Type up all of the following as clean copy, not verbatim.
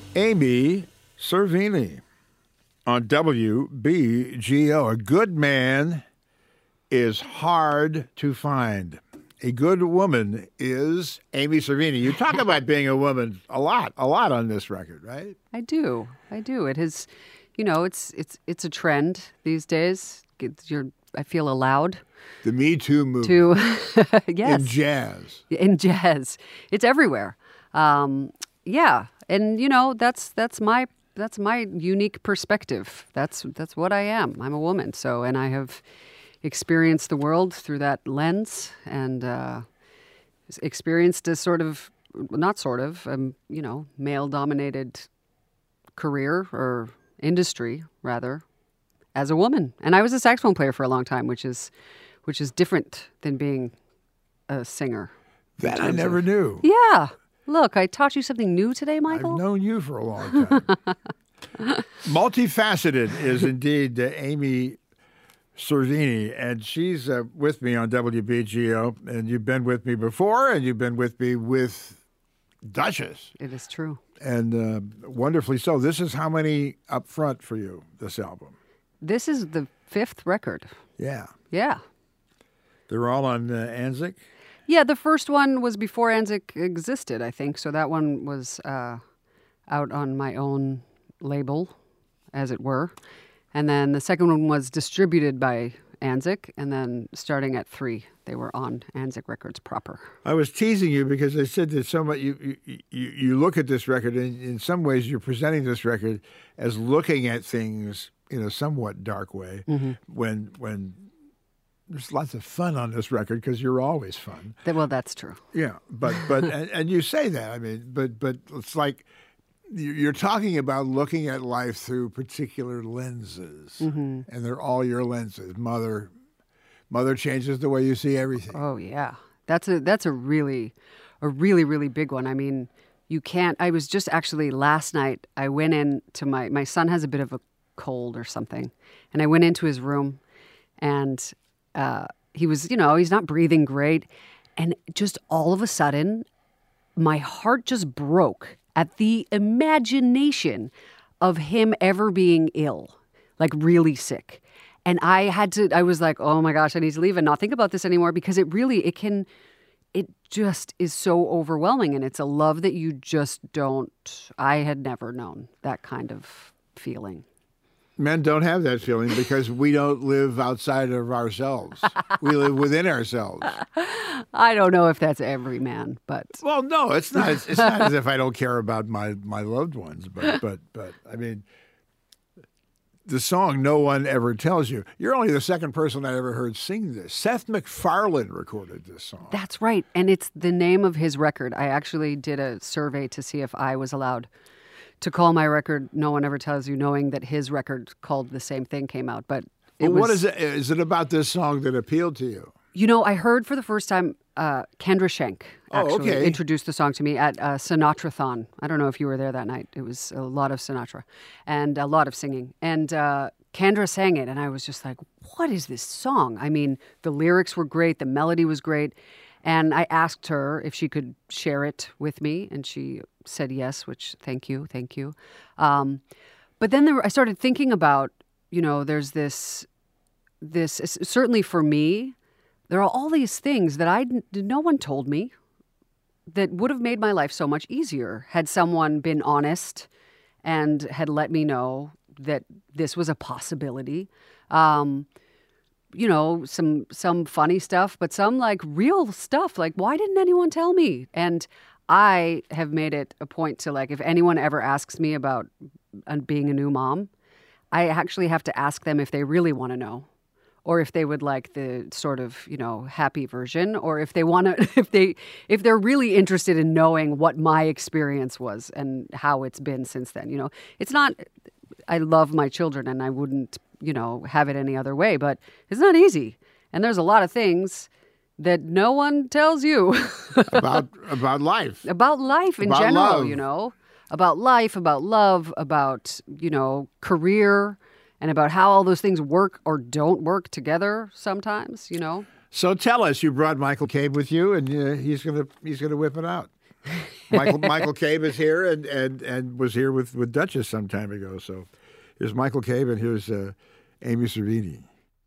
Amy Cervini on WBGO. A good man is hard to find. A good woman is Amy Cervini. You talk about being a woman a lot on this record, right? I do. It has, it's a trend these days. I feel allowed. The Me Too movement. Yes. In jazz. In jazz. It's everywhere. Yeah. And that's my unique perspective. That's what I am. I'm a woman. So, and I have experienced the world through that lens and experienced a male-dominated career or industry rather as a woman. And I was a saxophone player for a long time, which is different than being a singer. That I never knew. Yeah. Look, I taught you something new today, Michael. I've known you for a long time. Multifaceted is indeed Amy Cervini, and she's with me on WBGO, and you've been with me before, and you've been with me with Duchess. It is true. And wonderfully so. This is how many up front for you, this album? This is the 5th record. Yeah. Yeah. They're all on Anzik? Yeah, the first one was before Anzik existed, I think. So that one was out on my own label, as it were. And then the second one was distributed by Anzik. And then starting at 3, they were on Anzik Records proper. I was teasing you because I said that so much. You look at this record, and in some ways you're presenting this record as looking at things in a somewhat dark way. Mm-hmm. When there's lots of fun on this record because you're always fun. Well, that's true. Yeah, but and you say that. I mean, but it's like you're talking about looking at life through particular lenses, mm-hmm. and they're all your lenses. Mother changes the way you see everything. Oh yeah, that's a really big one. I mean, you can't. I was just actually last night. I went in to my son has a bit of a cold or something, and I went into his room, and he was, he's not breathing great. And just all of a sudden, my heart just broke at the imagination of him ever being ill, like really sick. And I was like, oh my gosh, I need to leave and not think about this anymore because it just is so overwhelming. And it's a love that you just I had never known that kind of feeling. Men don't have that feeling because we don't live outside of ourselves. We live within ourselves. I don't know if that's every man, but... Well, no, it's not. It's not as if I don't care about my loved ones, but I mean, the song "No One Ever Tells You." You're only the second person I ever heard sing this. Seth MacFarlane recorded this song. That's right, and it's the name of his record. I actually did a survey to see if I was allowed to call my record "No One Ever Tells You," knowing that his record called the same thing came out. But what is it? Is it about this song that appealed to you? I heard for the first time Kendra Schenk actually introduced the song to me at Sinatra-thon. I don't know if you were there that night. It was a lot of Sinatra and a lot of singing. And Kendra sang it, and I was just like, what is this song? I mean, the lyrics were great. The melody was great. And I asked her if she could share it with me, and she said yes, which thank you. But then I started thinking about, there's this certainly for me, there are all these things that no one told me that would have made my life so much easier had someone been honest and had let me know that this was a possibility. Some funny stuff, but some like real stuff. Like, why didn't anyone tell me? And I have made it a point to like, if anyone ever asks me about being a new mom, I actually have to ask them if they really want to know, or if they would like the sort of, happy version, or if they want to, if they're really interested in knowing what my experience was and how it's been since then. It's not, I love my children and I wouldn't, have it any other way, but it's not easy. And there's a lot of things that no one tells you about life. About life in general, love. About life, about love, about, career, and about how all those things work or don't work together sometimes, So tell us, you brought Michael Cabe with you, and he's gonna whip it out. Michael Cabe is here and was here with Duchess some time ago. So here's Michael Cabe and here's Amy Cervini.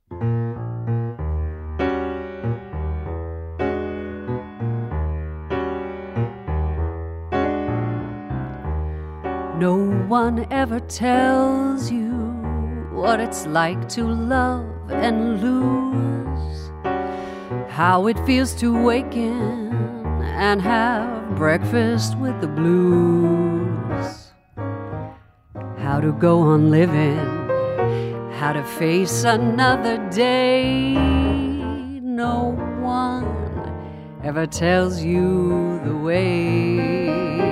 No one ever tells you what it's like to love and lose, how it feels to waken and have breakfast with the blues, how to go on living, how to face another day. No one ever tells you the way.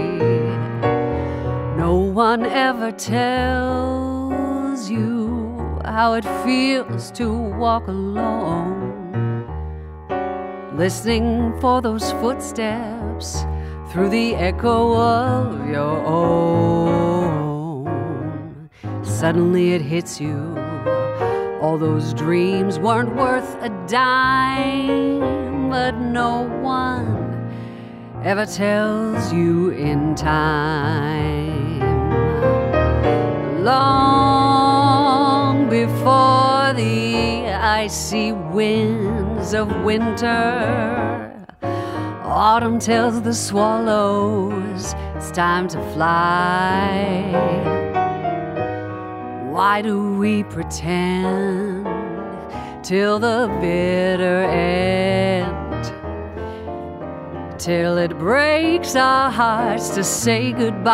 No one ever tells you how it feels to walk alone, listening for those footsteps through the echo of your own. Suddenly it hits you, all those dreams weren't worth a dime, but no one ever tells you in time. Long before the icy winds of winter, autumn tells the swallows it's time to fly. Why do we pretend till the bitter end, till it breaks our hearts to say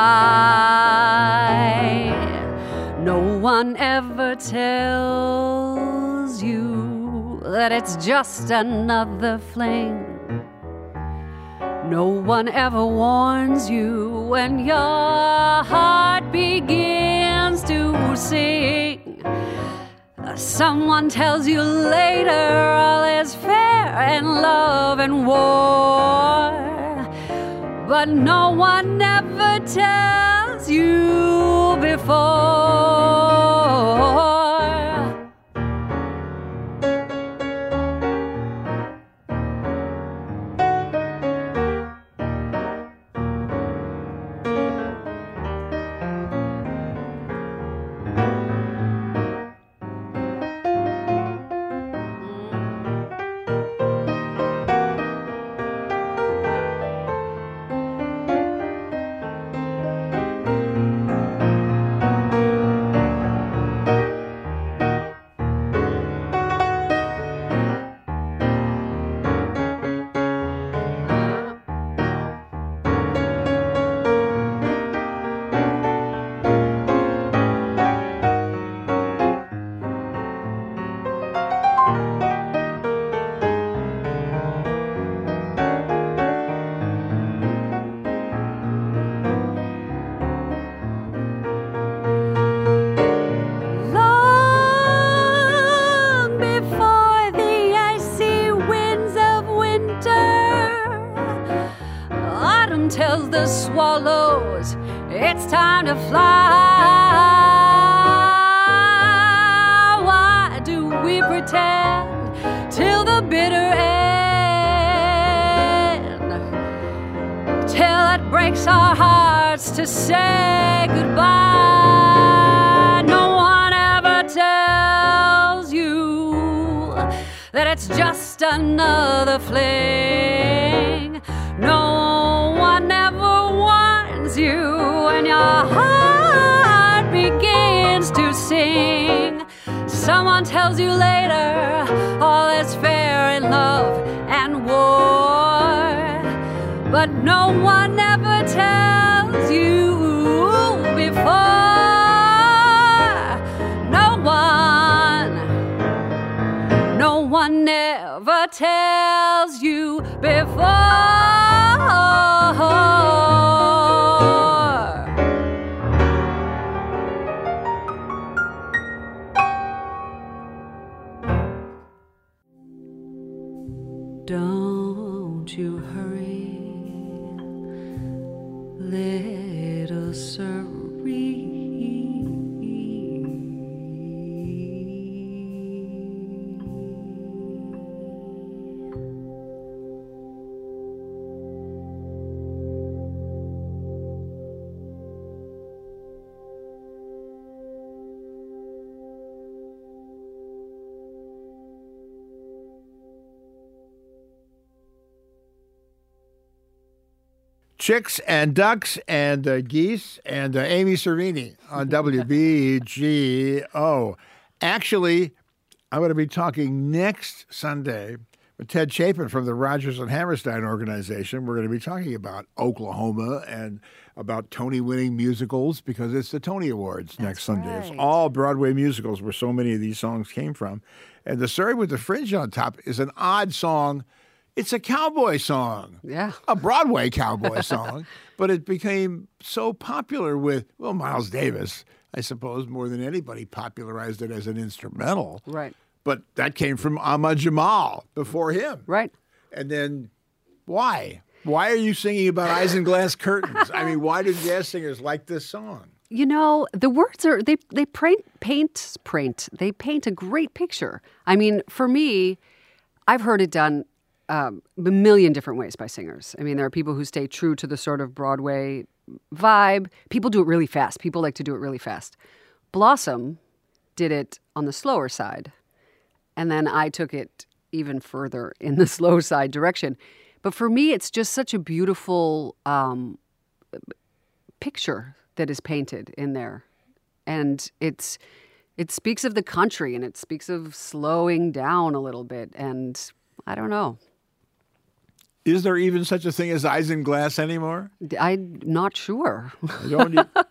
goodbye? No one ever tells you that it's just another fling. No one ever warns you when your heart begins to sing. Someone tells you later all is fair in love and war, but no one ever tells you before. Tells the swallows it's time to fly. Why do we pretend till the bitter end, till it breaks our hearts to say goodbye? No one ever tells you that it's just another fling. No one ever warns you when your heart begins to sing. Someone tells you later all is fair in love and war, but no one ever tells you before. No one ever tells you before. Don't you hurry, little Serene. Chicks and Ducks and Geese and Amy Cervini on WBGO. Actually, I'm going to be talking next Sunday with Ted Chapin from the Rodgers and Hammerstein organization. We're going to be talking about Oklahoma and about Tony-winning musicals because it's the Tony Awards next Sunday. It's all Broadway musicals where so many of these songs came from. And the Surrey with the Fringe on Top is an odd song. It's a cowboy song. Yeah. A Broadway cowboy song. But it became so popular with, well, Miles Davis, I suppose, more than anybody popularized it as an instrumental. Right. But that came from Ahmad Jamal before him. Right. And then why? Why are you singing about isinglass curtains? I mean, why do jazz singers like this song? You know, the words are they paint a great picture. I mean, for me, I've heard it done a million different ways by singers. I mean, there are people who stay true to the sort of Broadway vibe. People do it really fast. People like to do it really fast. Blossom did it on the slower side. And then I took it even further in the slow side direction. But for me, it's just such a beautiful picture that is painted in there. And it speaks of the country and it speaks of slowing down a little bit. And I don't know. Is there even such a thing as isinglass anymore? I'm not sure. I don't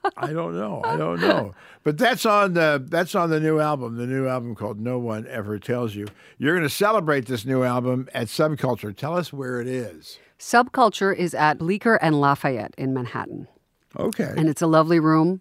know. But that's on the new album called No One Ever Tells You. You're going to celebrate this new album at Subculture. Tell us where it is. Subculture is at Bleecker and Lafayette in Manhattan. Okay. And it's a lovely room.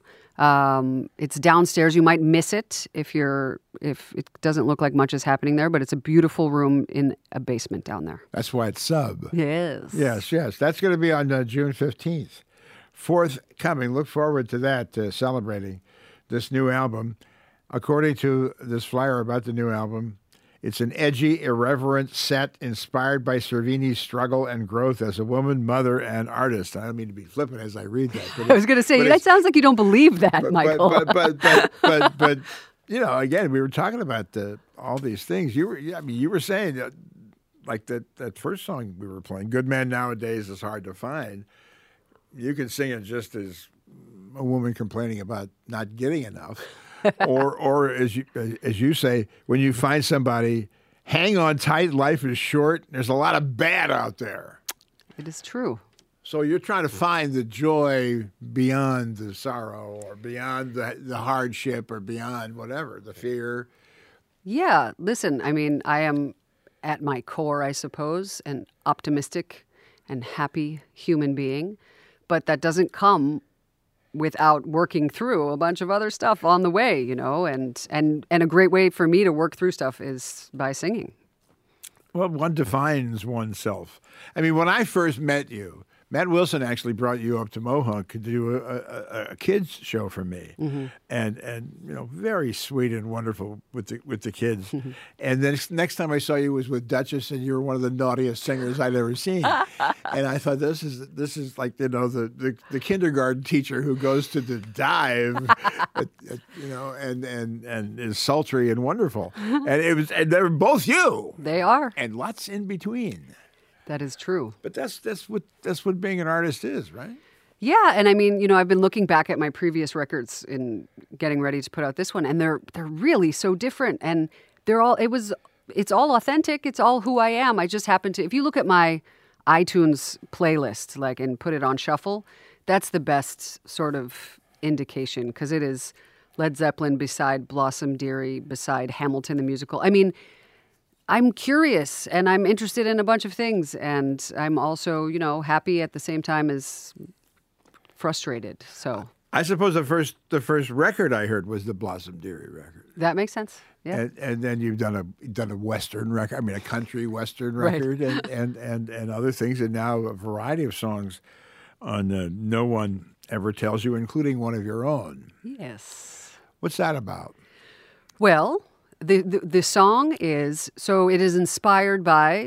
It's downstairs. You might miss it if it doesn't look like much is happening there, but it's a beautiful room in a basement down there. That's why it's Sub. Yes. Yes. That's going to be on June 15th. Forthcoming. Look forward to that, celebrating this new album. According to this flyer about the new album, it's an edgy, irreverent set inspired by Cervini's struggle and growth as a woman, mother, and artist. I don't mean to be flippant as I read that. But I was going to say, that sounds like you don't believe that, Michael. But you know, again, we were talking about all these things. You were saying that, like that first song we were playing, "Good Man Nowadays is Hard to Find." You can sing it just as a woman complaining about not getting enough. or as you say, when you find somebody, hang on tight, life is short. There's a lot of bad out there. It is true. So you're trying to find the joy beyond the sorrow or beyond the hardship or beyond whatever, the fear. Yeah, listen, I mean, I am at my core, I suppose, an optimistic and happy human being, but that doesn't come without working through a bunch of other stuff on the way, you know, and a great way for me to work through stuff is by singing. Well, one defines oneself. I mean, when I first met you, Matt Wilson actually brought you up to Mohawk to do a kids show for me, and you know, very sweet and wonderful with the kids. And then next time I saw you was with Duchess, and you were one of the naughtiest singers I'd ever seen. And I thought this is like, you know, the kindergarten teacher who goes to the dive, you know, and is sultry and wonderful. And they're both you. They are, and lots in between. That is true. But that's what being an artist is, right? Yeah, and I mean, you know, I've been looking back at my previous records in getting ready to put out this one, and they're really so different, and it's all authentic. It's all who I am. I just happen to, if you look at my iTunes playlist, like, and put it on shuffle, that's the best sort of indication, because it is Led Zeppelin beside Blossom Dearie beside Hamilton the musical. I mean, I'm curious and I'm interested in a bunch of things, and I'm also, you know, happy at the same time as frustrated. So I suppose the first record I heard was the Blossom Dearie record. That makes sense. Yeah. And then you've done a Western record. I mean, a country Western record, right. and other things, and now a variety of songs on No One Ever Tells You, including one of your own. Yes. What's that about? Well, the song is, so it is inspired by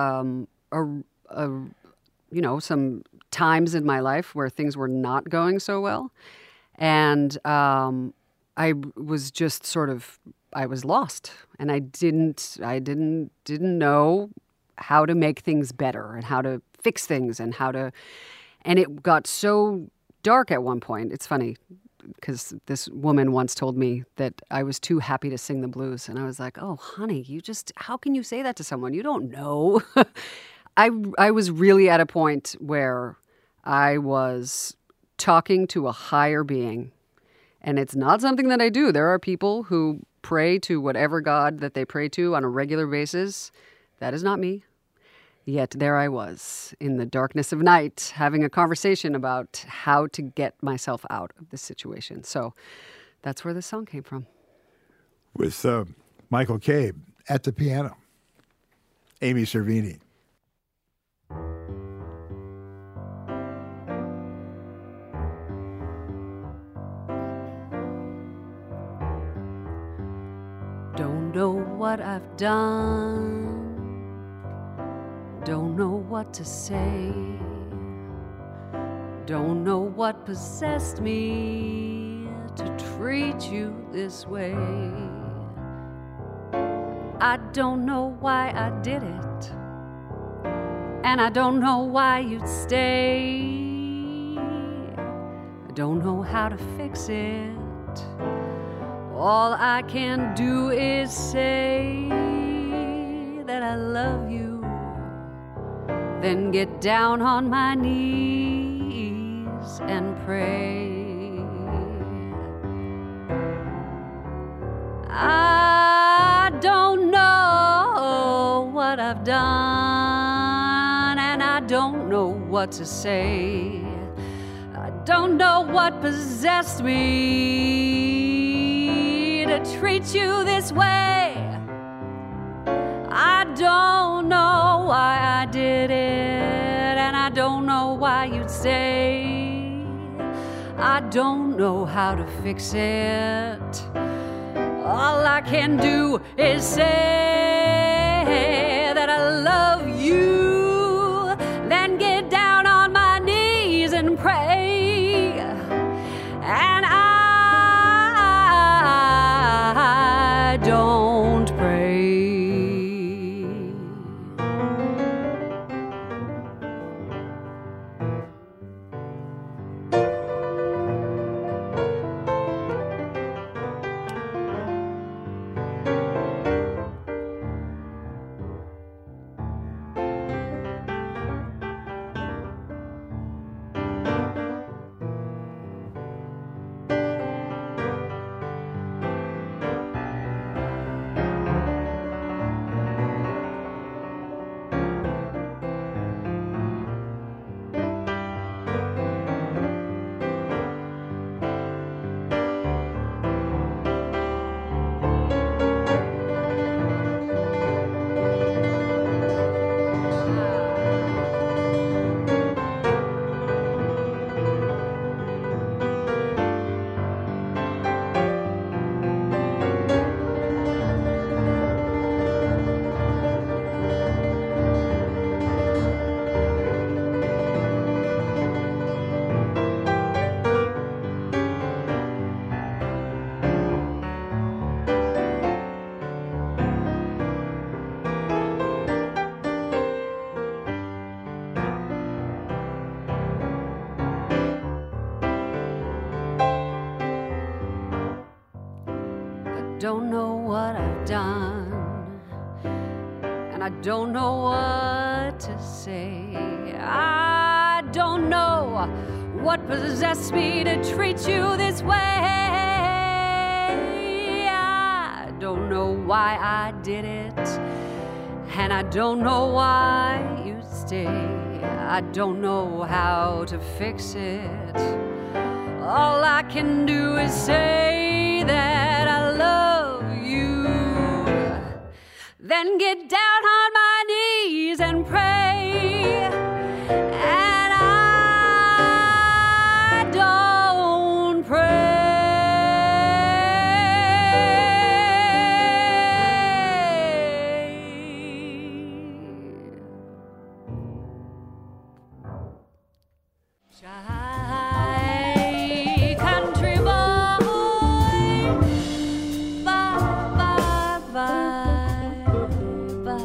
some times in my life where things were not going so well, and I was just sort of, I was lost, and I didn't know how to make things better and how to fix things and And it got so dark at one point. It's funny because this woman once told me that I was too happy to sing the blues. And I was like, oh, honey, how can you say that to someone? You don't know. I was really at a point where I was talking to a higher being. And it's not something that I do. There are people who pray to whatever God that they pray to on a regular basis. That is not me. Yet there I was in the darkness of night having a conversation about how to get myself out of this situation. So that's where this song came from. With Michael Cabe at the piano. Amy Cervini. Don't know what I've done. Don't know what to say. Don't know what possessed me to treat you this way. I don't know why I did it, and I don't know why you'd stay. I don't know how to fix it. All I can do is say that I love you. Then get down on my knees and pray. I don't know what I've done, and I don't know what to say. I don't know what possessed me to treat you this way. I don't know why I did it, and I don't know why you'd stay. I don't know how to fix it. All I can do is say that I love you, then get down on my knees and pray. And I don't pray. Don't know what I've done, and I don't know what to say. I don't know what possessed me to treat you this way. I don't know why I did it, and I don't know why you stay. I don't know how to fix it. All I can do is say that I love you. Then get down on my knees and pray. And I don't pray. Shy country boy, bye, bye, bye, bye.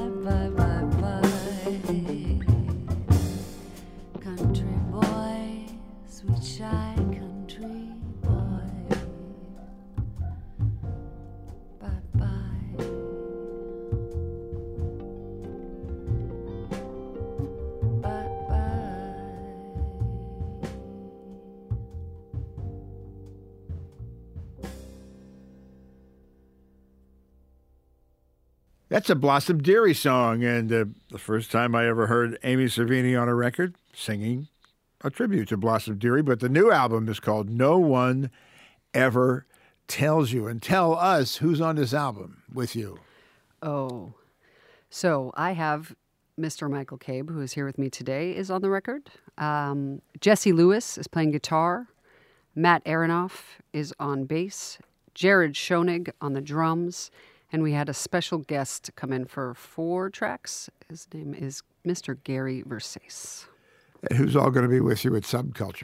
That's a Blossom Dearie song, and the first time I ever heard Amy Cervini on a record singing a tribute to Blossom Dearie. But the new album is called No One Ever Tells You. And tell us who's on this album with you. Oh, so I have Mr. Michael Cabe, who is here with me today, is on the record. Jesse Lewis is playing guitar. Matt Aronoff is on bass. Jared Schoenig on the drums. And we had a special guest come in for 4 tracks. His name is Mr. Gary Versace. And who's all going to be with you at Subculture?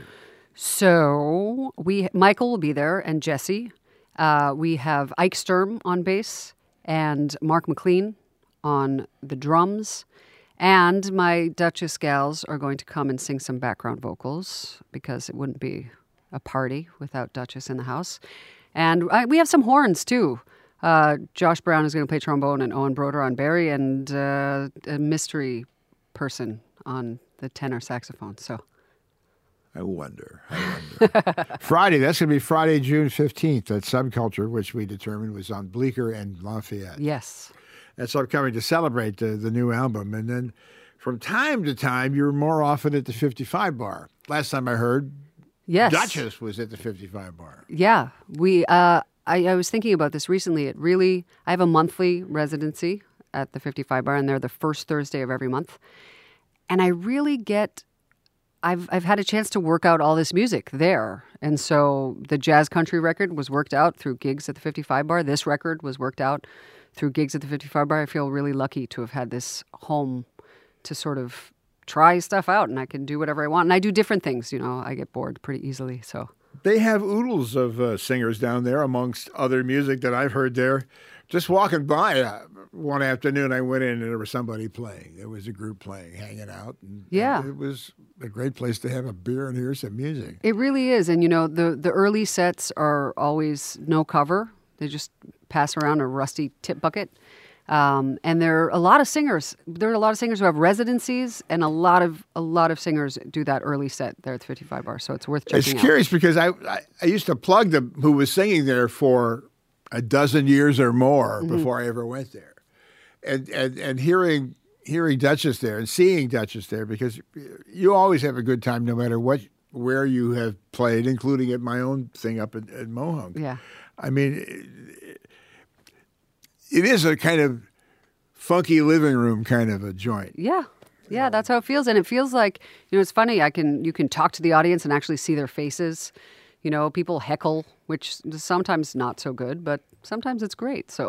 So Michael will be there, and Jesse. We have Ike Sturm on bass and Mark McLean on the drums. And my Duchess gals are going to come and sing some background vocals because it wouldn't be a party without Duchess in the house. And we have some horns, too. Josh Brown is going to play trombone, and Owen Broder on Barry, and a mystery person on the tenor saxophone. So, I wonder. Friday, that's going to be Friday, June 15th at Subculture, which we determined was on Bleecker and Lafayette. Yes. That's upcoming to celebrate the new album. And then from time to time, you're more often at the 55 Bar. Last time I heard, yes, Duchess was at the 55 Bar. Yeah. I was thinking about this recently. I have a monthly residency at the 55 Bar, and they're the first Thursday of every month. And I really I've had a chance to work out all this music there. And so the jazz country record was worked out through gigs at the 55 Bar. This record was worked out through gigs at the 55 Bar. I feel really lucky to have had this home to sort of try stuff out, and I can do whatever I want. And I do different things, I get bored pretty easily, so. They have oodles of singers down there, amongst other music that I've heard there. Just walking by one afternoon, I went in and there was somebody playing. There was a group playing, hanging out. And it was a great place to have a beer and hear some music. It really is. And, the early sets are always no cover. They just pass around a rusty tip bucket. And there are a lot of singers. There are a lot of singers who have residencies, and a lot of singers do that early set there at the 55 Bar. So it's worth checking out. It's curious because I used to plug them who was singing there for a dozen years or more before I ever went there, and hearing Duchess there and seeing Duchess there, because you always have a good time no matter where you have played, including at my own thing up at Mohawk. Yeah, I mean, it is a kind of funky living room kind of a joint. Yeah, that's how it feels, and it feels like it's funny. You can talk to the audience and actually see their faces. People heckle, which is sometimes not so good, but sometimes it's great. So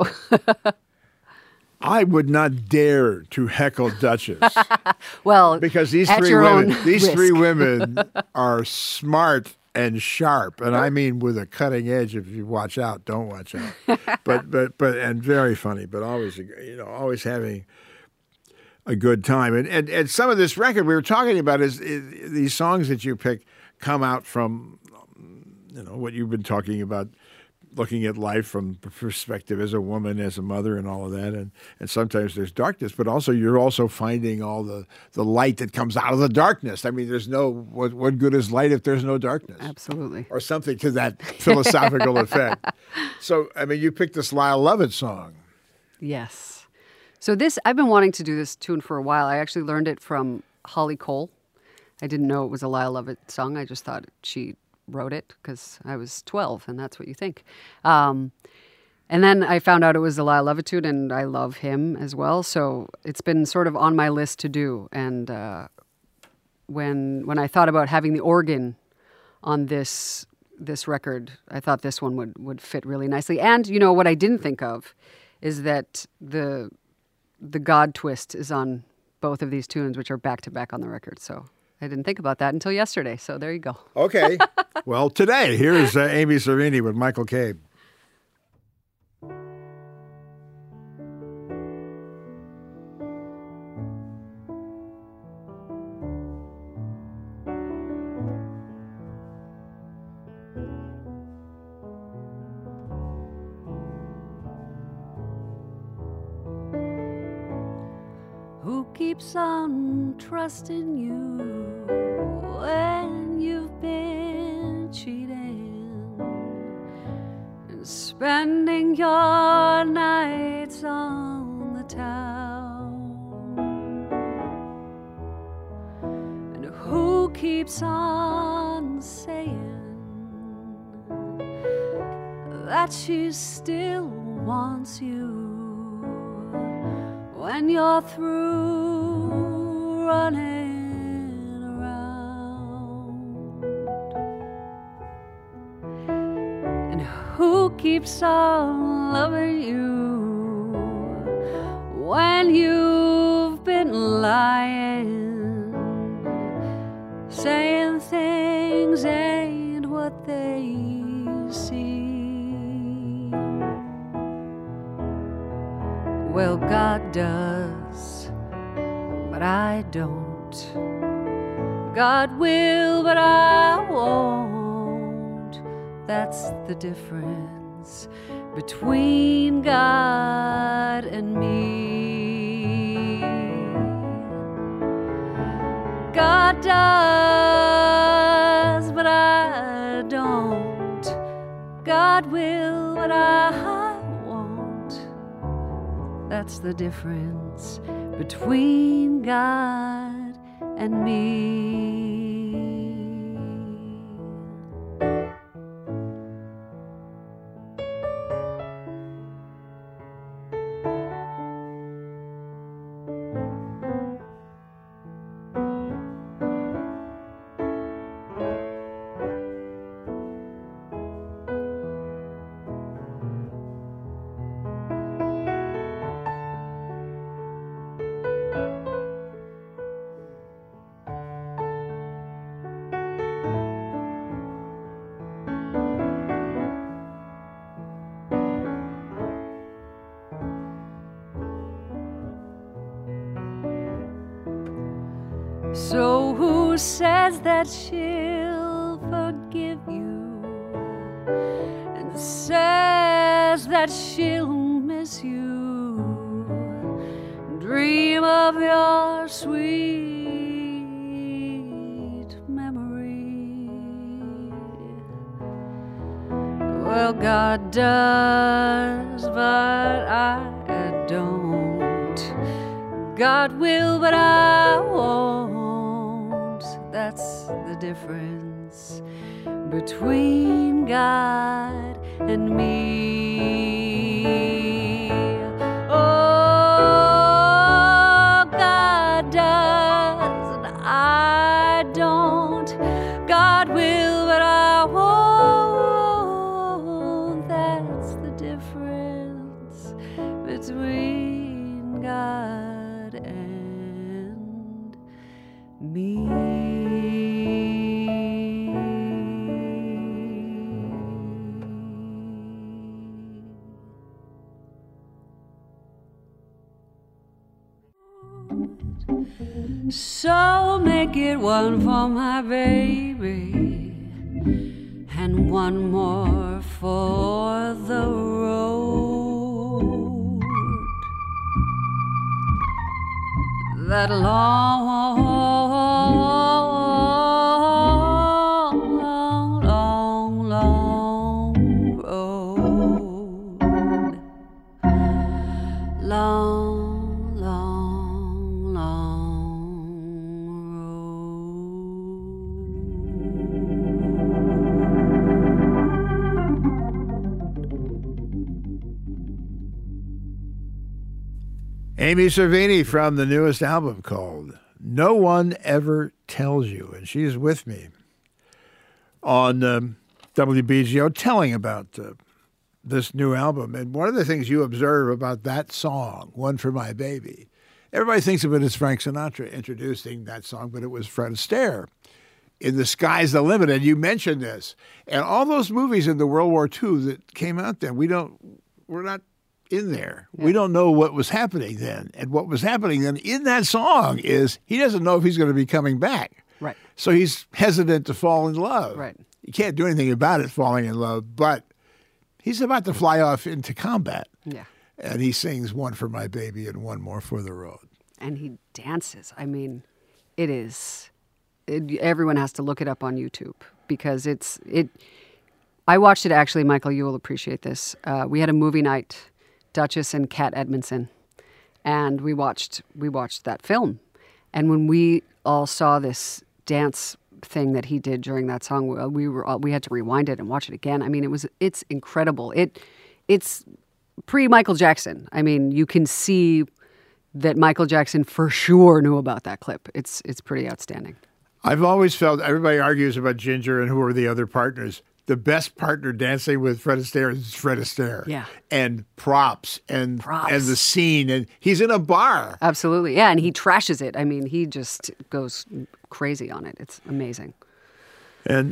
I would not dare to heckle Duchess. Well, because these three women are smart and sharp, and I mean with a cutting edge. If you watch out, don't watch out. but and very funny, but always always having a good time. And some of this record we were talking about is these songs that you pick come out from what you've been talking about, looking at life from the perspective as a woman, as a mother, and all of that. And sometimes there's darkness, but also you're also finding all the light that comes out of the darkness. I mean, there's what good is light if there's no darkness? Absolutely. Or something to that philosophical effect. So, I mean, you picked this Lyle Lovett song. Yes. So I've been wanting to do this tune for a while. I actually learned it from Holly Cole. I didn't know it was a Lyle Lovett song. I just thought she wrote it because I was 12, and that's what you think. And then I found out it was a Lyle Lovett tune, and I love him as well. So it's been sort of on my list to do. And when I thought about having the organ on this record, I thought this one would fit really nicely. And what I didn't think of is that the God twist is on both of these tunes, which are back to back on the record. So I didn't think about that until yesterday, so there you go. Okay. Well, today, here's Amy Cervini with Michael Cabe. Who keeps on trusting you when you've been cheating and spending your nights on the town. And who keeps on saying that she still wants you when you're through running around? And who keeps on loving you when you've been lying, saying things ain't what they seem? Well, God does, but I don't. God will, but I won't. That's the difference between God and me. God does, but I don't. God will, but I won't. That's the difference between God and me. So who says that she'll forgive you, and says that she'll miss you, dream of your sweet memory? Well, God does, but I don't. God will, but I won't. That's the difference between God and me. Oh, God does, and I don't. God will, but I won't. That's the difference between God and me. So make it one for my baby and one more for the road. That long, long, long, long road. Long, long, long road. Amy Cervini from the newest album called No One Ever Tells You. And she's with me on WBGO telling about this new album. And one of the things you observe about that song, One for My Baby, everybody thinks of it as Frank Sinatra introducing that song, but it was Fred Astaire in The Sky's the Limit. And you mentioned this. And all those movies in the World War II that came out then, we're not in there. Yeah. We don't know what was happening then. And what was happening then in that song is he doesn't know if he's going to be coming back. Right. So he's hesitant to fall in love. Right. You can't do anything about it, falling in love, but he's about to fly off into combat. Yeah. And he sings One for My Baby and One More for the Road. And he dances. I mean, everyone has to look it up on YouTube because I watched it actually, Michael, you will appreciate this. We had a movie night, Duchess and Kat Edmondson. and we watched that film. And when we all saw this dance thing that he did during that song, we had to rewind it and watch it again. I mean, it's incredible. It's pre-Michael Jackson. I mean, you can see that Michael Jackson for sure knew about that clip. It's pretty outstanding. I've always felt, everybody argues about Ginger and who are the other partners. The best partner dancing with Fred Astaire is Fred Astaire. Yeah. And props and the scene. And he's in a bar. Absolutely. Yeah, and he trashes it. I mean, he just goes crazy on it. It's amazing. And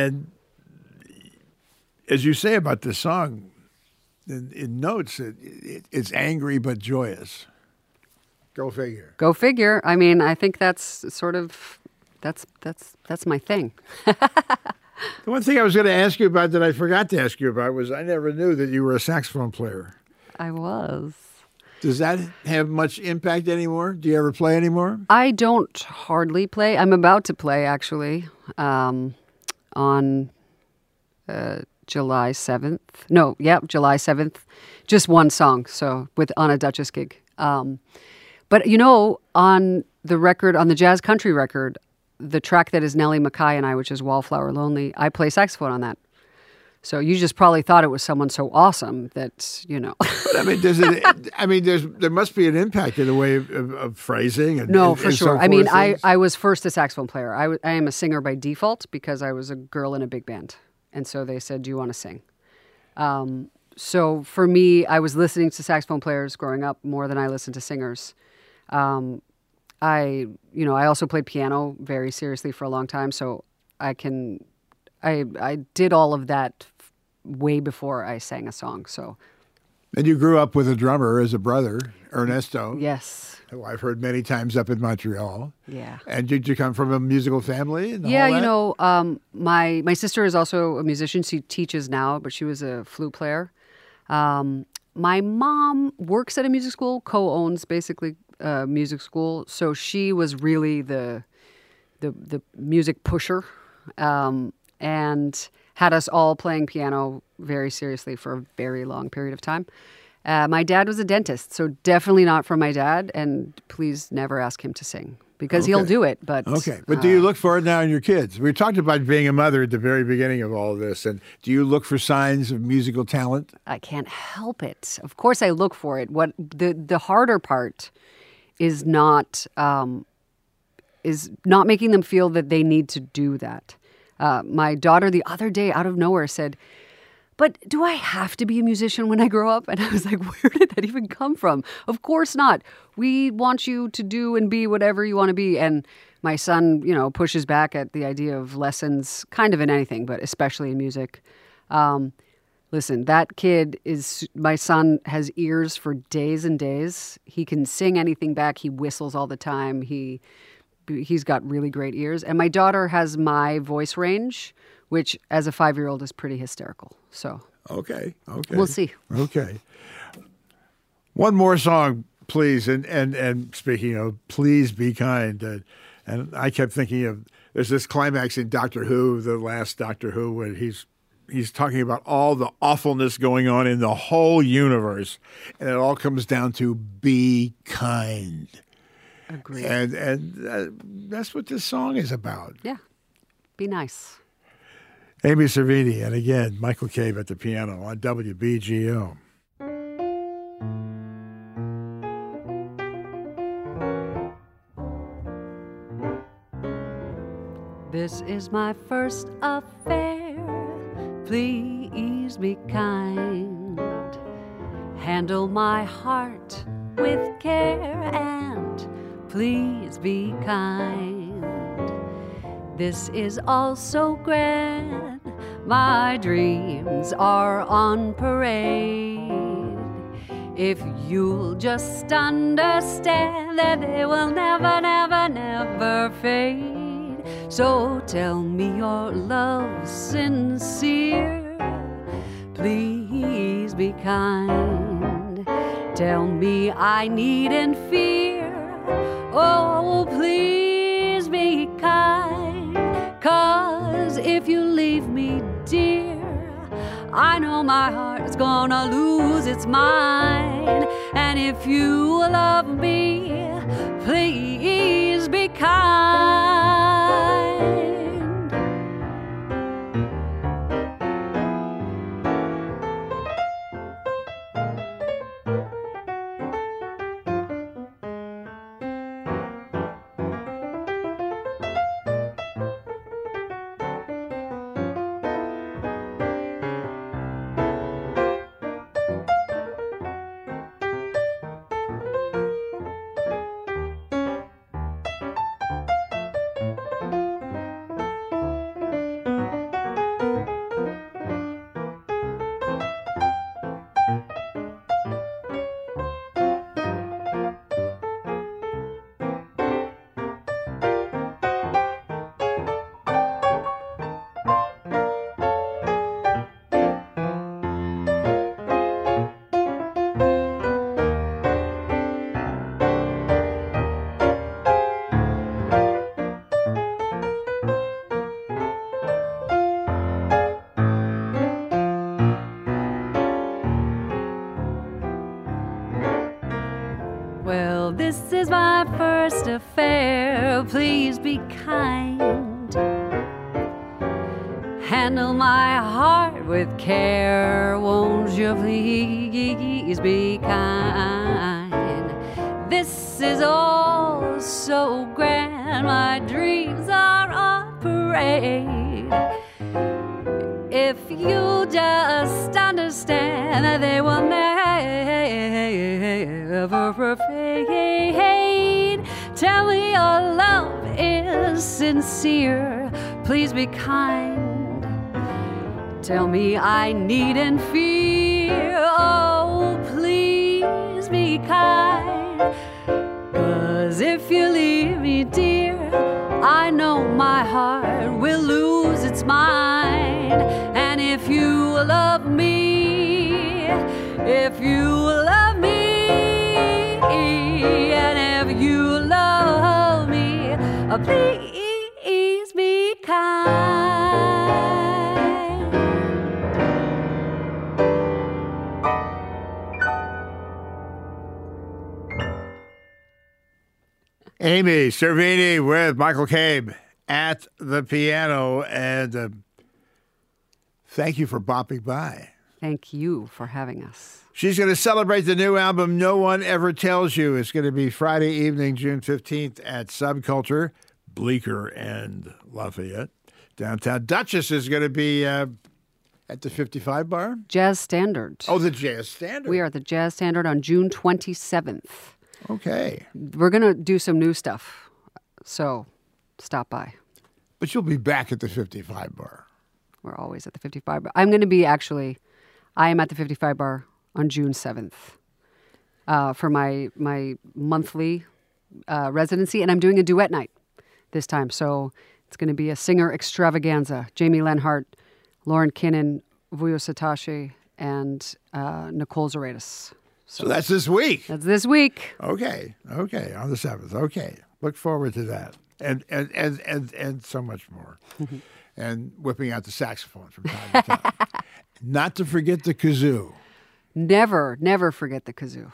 as you say about this song, in notes, it's angry but joyous. Go figure. Go figure. I mean, I think that's sort of, that's my thing. The one thing I was going to ask you about that I forgot to ask you about was I never knew that you were a saxophone player. I was. Does that have much impact anymore? Do you ever play anymore? I don't hardly play. I'm about to play, actually, on July 7th. No, yeah, July 7th. Just one song, so on a Duchess gig. But, you know, on the record, on the jazz country record, the track that is Nellie McKay and I, which is Wallflower Lonely, I play saxophone on that. So you just probably thought it was someone so awesome that, you know. But I mean, there must be an impact in the way of phrasing. No, for sure. So I mean, things. I was first a saxophone player. I am a singer by default because I was a girl in a big band. And so they said, do you want to sing? So for me, I was listening to saxophone players growing up more than I listened to singers. I also played piano very seriously for a long time, so I did all of that way before I sang a song. So, and you grew up with a drummer as a brother, Ernesto. Yes, who I've heard many times up in Montreal. Yeah. And did you come from a musical family? And yeah, all that? you know, my sister is also a musician. She teaches now, but she was a flute player. My mom works at a music school, co-owns basically a music school. So she was really the music pusher, and had us all playing piano very seriously for a very long period of time. My dad was a dentist, so definitely not from my dad. And please never ask him to sing because he'll do it. But do you look for it now in your kids? We talked about being a mother at the very beginning of all of this, and do you look for signs of musical talent? I can't help it. Of course, I look for it. What the harder part is not making them feel that they need to do that. My daughter the other day, out of nowhere, said, "But do I have to be a musician when I grow up?" And I was like, where did that even come from? Of course not. We want you to do and be whatever you want to be. And my son, you know, pushes back at the idea of lessons kind of in anything, but especially in music. Listen, that kid my son has ears for days and days. He can sing anything back. He whistles all the time. He's got really great ears. And my daughter has my voice range, which as a 5-year-old is pretty hysterical. So okay, we'll see. Okay, one more song, please. And speaking of, please be kind. And I kept thinking of there's this climax in Doctor Who, the last Doctor Who, where he's talking about all the awfulness going on in the whole universe, and it all comes down to be kind. Agreed. And that's what this song is about. Yeah, be nice. Amy Cervini, and again, Michael Cave at the piano on WBGO. This is my first affair. Please be kind. Handle my heart with care and please be kind. This is all so grand. My dreams are on parade. If you'll just understand that they will never, never, never fade. So tell me your love's sincere. Please be kind. Tell me I needn't fear. Oh, please be kind. 'Cause if you leave me, dear, I know my heart is gonna lose its mind. And if you love me, please be kind. Well, this is my first affair. Please be kind. Handle my heart with care. Won't you please be kind? This is all so grand. My dreams are on parade. If you just understand that they will never fade. Tell me your love is sincere. Please be kind. Tell me I needn't fear. Oh, please be kind. 'Cause if you leave me, dear, I know my heart will lose its mind. And if you love me, if you love me, and if you love me, please be kind. Amy Cervini with Michael Cabe at the piano, and thank you for bopping by. Thank you for having us. She's going to celebrate the new album, No One Ever Tells You. It's going to be Friday evening, June 15th at Subculture, Bleecker and Lafayette, downtown. Duchess is going to be at the 55 Bar. Jazz Standard. Oh, the Jazz Standard. We are the Jazz Standard on June 27th. Okay. We're going to do some new stuff, so stop by. But you'll be back at the 55 Bar. We're always at the 55 Bar. I'm going to be I am at the 55 Bar on June 7th for my monthly residency, and I'm doing a duet night this time. So it's going to be a singer extravaganza. Jamie Lenhart, Lauren Kinnan, Vuyo Satoshi, and Nicole Zoraidis. So that's this week. That's this week. Okay, on the 7th. Okay, look forward to that, and so much more, and whipping out the saxophone from time to time. Not to forget the kazoo. Never forget the kazoo.